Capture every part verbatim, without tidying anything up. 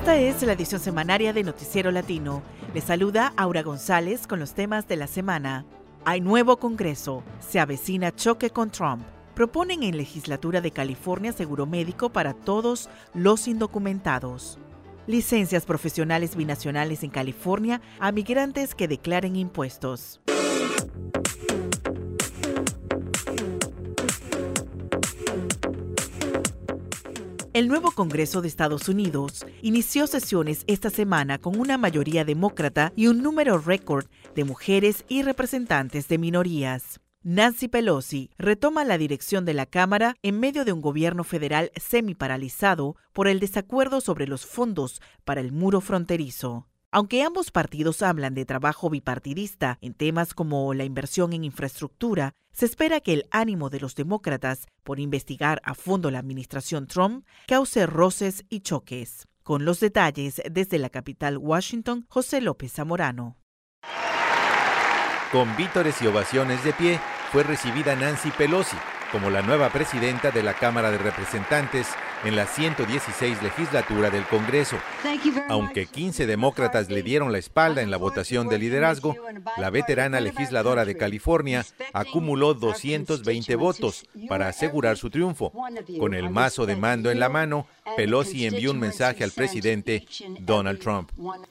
Esta es la edición semanaria de Noticiero Latino. Les saluda Aura González con los temas de la semana. Hay nuevo Congreso. Se avecina choque con Trump. Proponen en legislatura de California seguro médico para todos los indocumentados. Licencias profesionales binacionales en California a migrantes que declaren impuestos. El nuevo Congreso de Estados Unidos inició sesiones esta semana con una mayoría demócrata y un número récord de mujeres y representantes de minorías. Nancy Pelosi retoma la dirección de la Cámara en medio de un gobierno federal semiparalizado por el desacuerdo sobre los fondos para el muro fronterizo. Aunque ambos partidos hablan de trabajo bipartidista en temas como la inversión en infraestructura, se espera que el ánimo de los demócratas por investigar a fondo la administración Trump cause roces y choques. Con los detalles desde la capital Washington, José López Zamorano. Con vítores y ovaciones de pie, fue recibida Nancy Pelosi como la nueva presidenta de la Cámara de Representantes en la ciento dieciséis legislatura del Congreso. Aunque quince demócratas le dieron la espalda en la votación de liderazgo, la veterana legisladora de California acumuló doscientos veinte votos para asegurar su triunfo. Con el mazo de mando en la mano, Pelosi envió un mensaje al presidente Donald Trump.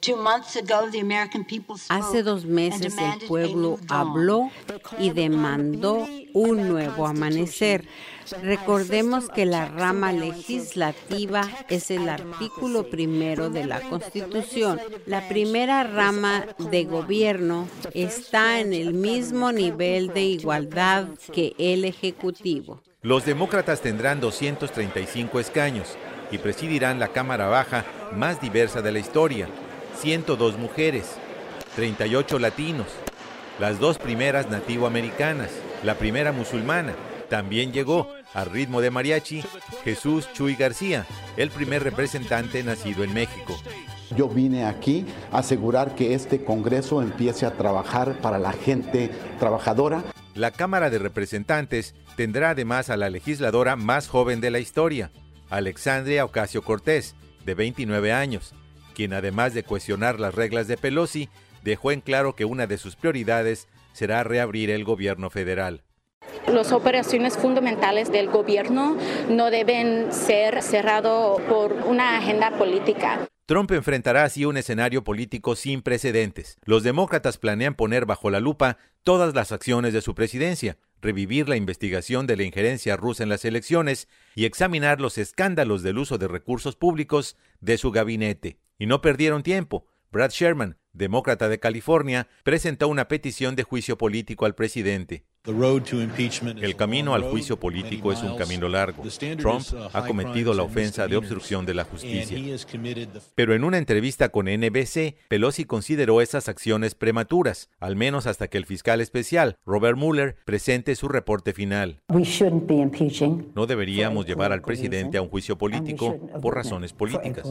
Hace dos meses el pueblo habló y demandó un nuevo amanecer. Recordemos que la rama legislativa es el artículo primero de la Constitución. La primera rama de gobierno está en el mismo nivel de igualdad que el Ejecutivo. Los demócratas tendrán doscientos treinta y cinco escaños y presidirán la Cámara Baja más diversa de la historia. ciento dos mujeres, treinta y ocho latinos, las dos primeras nativoamericanas, la primera musulmana. También llegó, al ritmo de mariachi, Jesús Chuy García, el primer representante nacido en México. Yo vine aquí a asegurar que este Congreso empiece a trabajar para la gente trabajadora. La Cámara de Representantes tendrá además a la legisladora más joven de la historia, Alexandria Ocasio-Cortez, de veintinueve años, quien además de cuestionar las reglas de Pelosi, dejó en claro que una de sus prioridades será reabrir el gobierno federal. Las operaciones fundamentales del gobierno no deben ser cerradas por una agenda política. Trump enfrentará así un escenario político sin precedentes. Los demócratas planean poner bajo la lupa todas las acciones de su presidencia, revivir la investigación de la injerencia rusa en las elecciones y examinar los escándalos del uso de recursos públicos de su gabinete. Y no perdieron tiempo. Brad Sherman, demócrata de California, presentó una petición de juicio político al presidente. El camino al juicio político es un camino largo. Trump ha cometido la ofensa de obstrucción de la justicia. Pero en una entrevista con N B C, Pelosi consideró esas acciones prematuras, al menos hasta que el fiscal especial, Robert Mueller, presente su reporte final. No deberíamos llevar al presidente a un juicio político por razones políticas.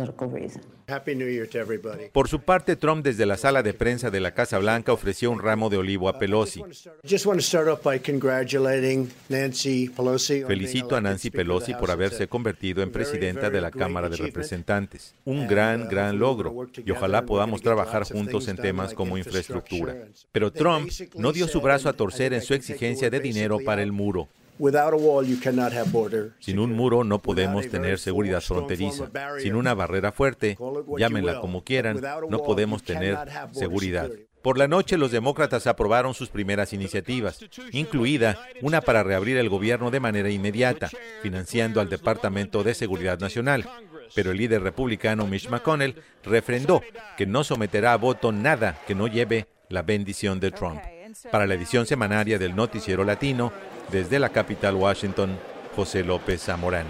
Por su parte, Trump desde la sala de prensa de la Casa Blanca ofreció un ramo de olivo a Pelosi. Felicito a Nancy Pelosi por haberse convertido en presidenta de la Cámara de Representantes. Un gran, gran logro, y ojalá podamos trabajar juntos en temas como infraestructura. Pero Trump no dio su brazo a torcer en su exigencia de dinero para el muro. Sin un muro no podemos tener seguridad fronteriza. Sin una barrera fuerte, llámenla como quieran, no podemos tener seguridad. Por la noche, los demócratas aprobaron sus primeras iniciativas, incluida una para reabrir el gobierno de manera inmediata, financiando al Departamento de Seguridad Nacional. Pero el líder republicano Mitch McConnell refrendó que no someterá a voto nada que no lleve la bendición de Trump. Para la edición semanaria del Noticiero Latino, desde la capital Washington, José López Zamorano.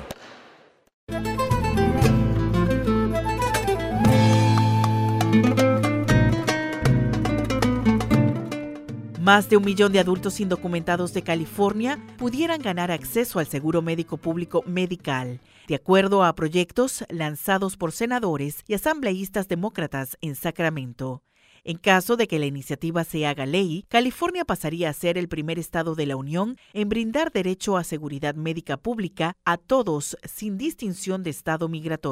Más de un millón de adultos indocumentados de California pudieran ganar acceso al seguro médico público Medi-Cal, de acuerdo a proyectos lanzados por senadores y asambleístas demócratas en Sacramento. En caso de que la iniciativa se haga ley, California pasaría a ser el primer estado de la Unión en brindar derecho a seguridad médica pública a todos sin distinción de estado migratorio.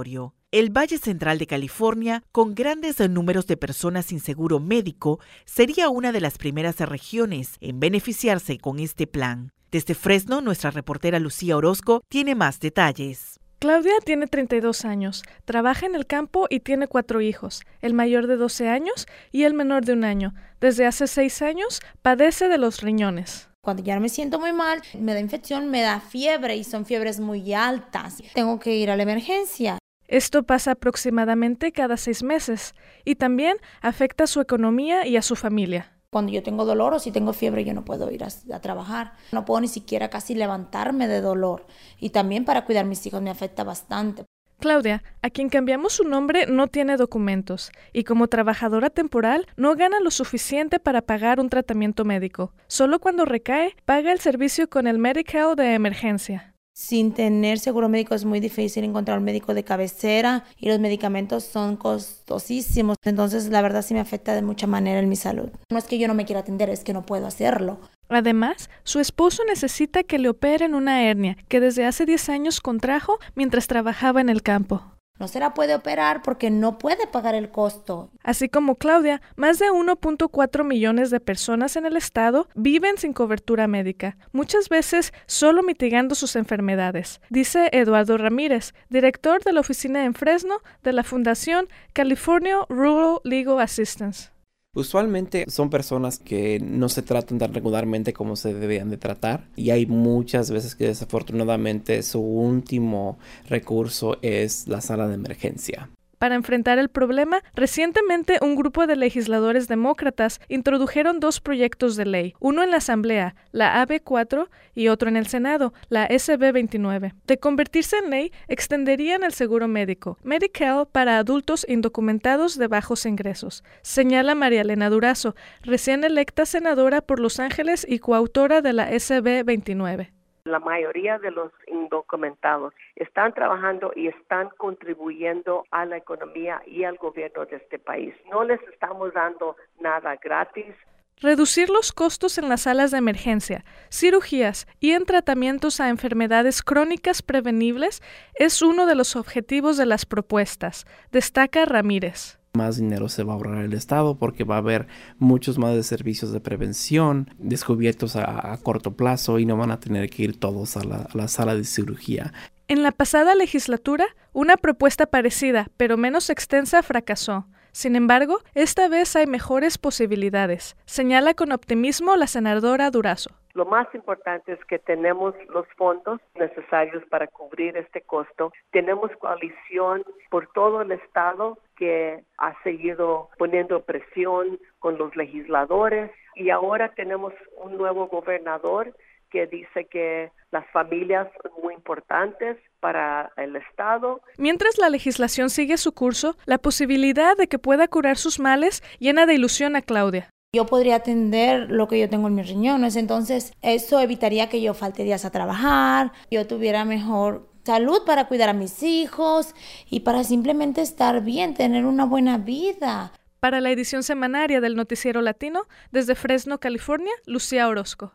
El Valle Central de California, con grandes números de personas sin seguro médico, sería una de las primeras regiones en beneficiarse con este plan. Desde Fresno, nuestra reportera Lucía Orozco tiene más detalles. Claudia tiene treinta y dos años, trabaja en el campo y tiene cuatro hijos, el mayor de doce años y el menor de un año. Desde hace seis años padece de los riñones. Cuando ya me siento muy mal, me da infección, me da fiebre y son fiebres muy altas. Tengo que ir a la emergencia. Esto pasa aproximadamente cada seis meses y también afecta a su economía y a su familia. Cuando yo tengo dolor o si tengo fiebre, yo no puedo ir a, a trabajar. No puedo ni siquiera casi levantarme de dolor. Y también para cuidar a mis hijos me afecta bastante. Claudia, a quien cambiamos su nombre, no tiene documentos y como trabajadora temporal no gana lo suficiente para pagar un tratamiento médico. Solo cuando recae, paga el servicio con el Medi-Cal de emergencia. Sin tener seguro médico es muy difícil encontrar un médico de cabecera y los medicamentos son costosísimos. Entonces, la verdad sí me afecta de mucha manera en mi salud. No es que yo no me quiera atender, es que no puedo hacerlo. Además, su esposo necesita que le operen una hernia que desde hace diez años contrajo mientras trabajaba en el campo. No se la puede operar porque no puede pagar el costo. Así como Claudia, más de uno punto cuatro millones de personas en el estado viven sin cobertura médica, muchas veces solo mitigando sus enfermedades, dice Eduardo Ramírez, director de la oficina en Fresno de la Fundación California Rural Legal Assistance. Usualmente son personas que no se tratan tan regularmente como se deberían de tratar y hay muchas veces que desafortunadamente su último recurso es la sala de emergencia. Para enfrentar el problema, recientemente un grupo de legisladores demócratas introdujeron dos proyectos de ley, uno en la Asamblea, la A B cuatro, y otro en el Senado, la S B veintinueve. De convertirse en ley, extenderían el seguro médico, Medi-Cal, para adultos indocumentados de bajos ingresos, señala María Elena Durazo, recién electa senadora por Los Ángeles y coautora de la S B veintinueve. La mayoría de los indocumentados están trabajando y están contribuyendo a la economía y al gobierno de este país. No les estamos dando nada gratis. Reducir los costos en las salas de emergencia, cirugías y en tratamientos a enfermedades crónicas prevenibles es uno de los objetivos de las propuestas, destaca Ramírez. Más dinero se va a ahorrar el Estado porque va a haber muchos más de servicios de prevención descubiertos a, a corto plazo y no van a tener que ir todos a la, a la sala de cirugía. En la pasada legislatura, una propuesta parecida, pero menos extensa, fracasó. Sin embargo, esta vez hay mejores posibilidades, señala con optimismo la senadora Durazo. Lo más importante es que tenemos los fondos necesarios para cubrir este costo. Tenemos coalición por todo el estado que ha seguido poniendo presión con los legisladores y ahora tenemos un nuevo gobernador que dice que las familias son muy importantes para el Estado. Mientras la legislación sigue su curso, la posibilidad de que pueda curar sus males llena de ilusión a Claudia. Yo podría atender lo que yo tengo en mis riñones, entonces eso evitaría que yo falte días a trabajar, yo tuviera mejor salud para cuidar a mis hijos y para simplemente estar bien, tener una buena vida. Para la edición semanaria del Noticiero Latino, desde Fresno, California, Lucía Orozco.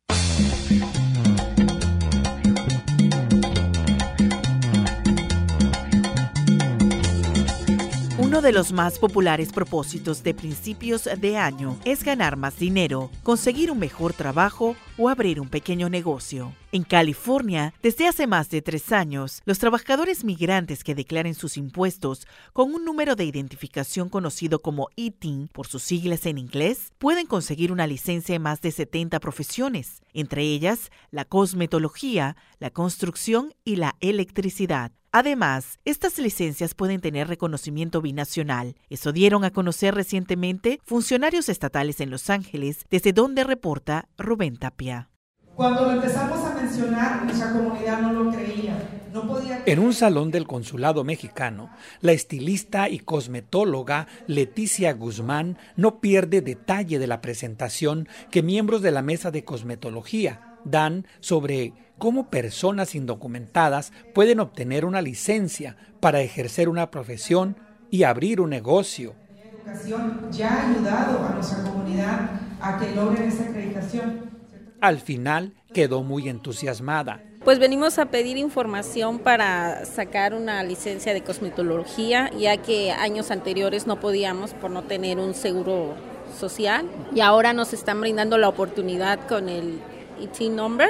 Uno de los más populares propósitos de principios de año es ganar más dinero, conseguir un mejor trabajo o abrir un pequeño negocio. En California, desde hace más de tres años, los trabajadores migrantes que declaren sus impuestos con un número de identificación conocido como I T I N, por sus siglas en inglés, pueden conseguir una licencia en más de setenta profesiones, entre ellas la cosmetología, la construcción y la electricidad. Además, estas licencias pueden tener reconocimiento binacional. Eso dieron a conocer recientemente funcionarios estatales en Los Ángeles, desde donde reporta Rubén Tapia. Cuando lo empezamos a mencionar, nuestra comunidad no lo creía. No podía... En un salón del consulado mexicano, la estilista y cosmetóloga Leticia Guzmán no pierde detalle de la presentación que miembros de la mesa de cosmetología dan sobre cómo personas indocumentadas pueden obtener una licencia para ejercer una profesión y abrir un negocio. La educación ya ha ayudado a nuestra comunidad a que logren esa acreditación. Al final quedó muy entusiasmada Pues venimos a pedir información para sacar una licencia de cosmetología, ya que años anteriores no podíamos por no tener un seguro social y ahora nos están brindando la oportunidad con el I T number.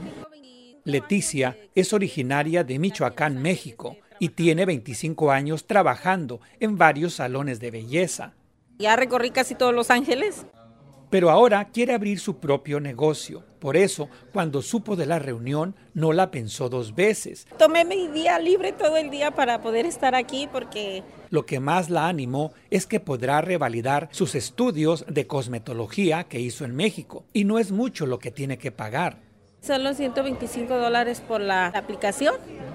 Leticia es originaria de Michoacán, México, y tiene veinticinco años trabajando en varios salones de belleza. Ya recorrí casi todos Los Ángeles. Pero ahora quiere abrir su propio negocio. Por eso, cuando supo de la reunión, no la pensó dos veces. Tomé mi día libre todo el día para poder estar aquí porque... Lo que más la animó es que podrá revalidar sus estudios de cosmetología que hizo en México. Y no es mucho lo que tiene que pagar. Son los ciento veinticinco dólares por la aplicación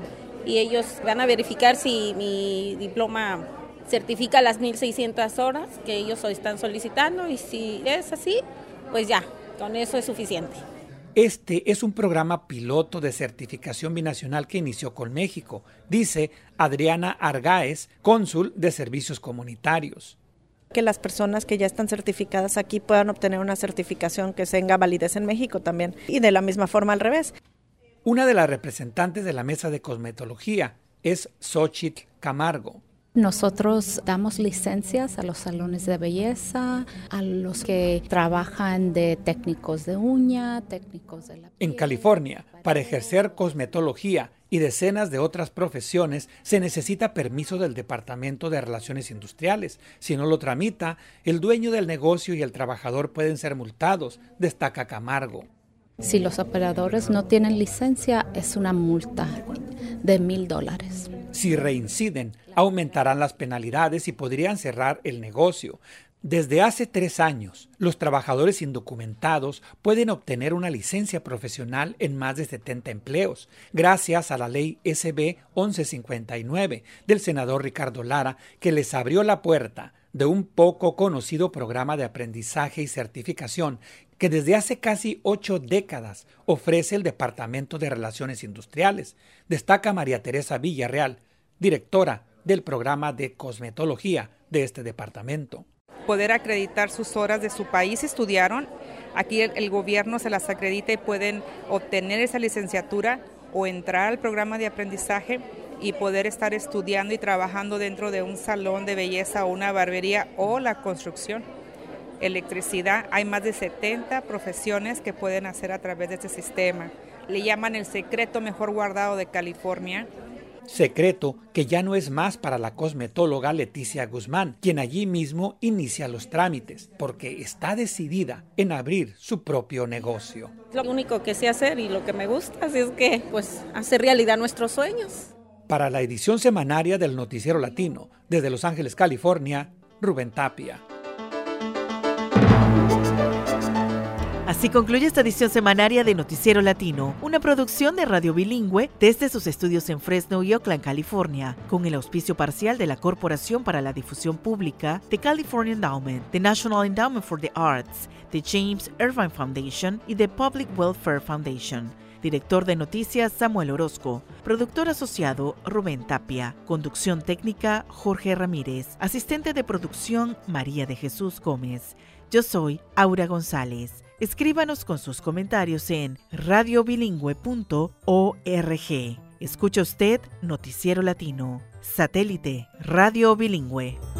y ellos van a verificar si mi diploma certifica las mil seiscientas horas que ellos hoy están solicitando y si es así, pues ya, con eso es suficiente. Este es un programa piloto de certificación binacional que inició con México, dice Adriana Argáez, cónsul de Servicios Comunitarios. Que las personas que ya están certificadas aquí puedan obtener una certificación que tenga validez en México también, y de la misma forma al revés. Una de las representantes de la mesa de cosmetología es Xochitl Camargo. Nosotros damos licencias a los salones de belleza, a los que trabajan de técnicos de uña, técnicos de la piel. En California, para ejercer cosmetología y decenas de otras profesiones, se necesita permiso del Departamento de Relaciones Industriales. Si no lo tramita, el dueño del negocio y el trabajador pueden ser multados, destaca Camargo. Si los operadores no tienen licencia, es una multa de mil dólares. Si reinciden, aumentarán las penalidades y podrían cerrar el negocio. Desde hace tres años, los trabajadores indocumentados pueden obtener una licencia profesional en más de setenta empleos, gracias a la ley S B once cincuenta y nueve del senador Ricardo Lara, que les abrió la puerta de un poco conocido programa de aprendizaje y certificación que desde hace casi ocho décadas ofrece el Departamento de Relaciones Industriales, destaca María Teresa Villarreal, directora del programa de cosmetología de este departamento. Poder acreditar sus horas de su país estudiaron, aquí el, el gobierno se las acredita y pueden obtener esa licenciatura o entrar al programa de aprendizaje y poder estar estudiando y trabajando dentro de un salón de belleza o una barbería o la construcción. Electricidad, hay más de setenta profesiones que pueden hacer a través de este sistema. Le llaman el secreto mejor guardado de California. Secreto que ya no es más para la cosmetóloga Leticia Guzmán, quien allí mismo inicia los trámites, porque está decidida en abrir su propio negocio. Lo único que sé hacer y lo que me gusta es que pues hacer realidad nuestros sueños. Para la edición semanaria del Noticiero Latino, desde Los Ángeles, California, Rubén Tapia. Así concluye esta edición semanaria de Noticiero Latino, una producción de Radio Bilingüe desde sus estudios en Fresno y Oakland, California, con el auspicio parcial de la Corporación para la Difusión Pública, The California Endowment, the National Endowment for the Arts, the James Irvine Foundation y the Public Welfare Foundation. Director de Noticias, Samuel Orozco. Productor asociado, Rubén Tapia. Conducción técnica, Jorge Ramírez. Asistente de producción, María de Jesús Gómez. Yo soy Aura González. Escríbanos con sus comentarios en radio bilingüe punto org. Escucha usted Noticiero Latino. Satélite Radio Bilingüe.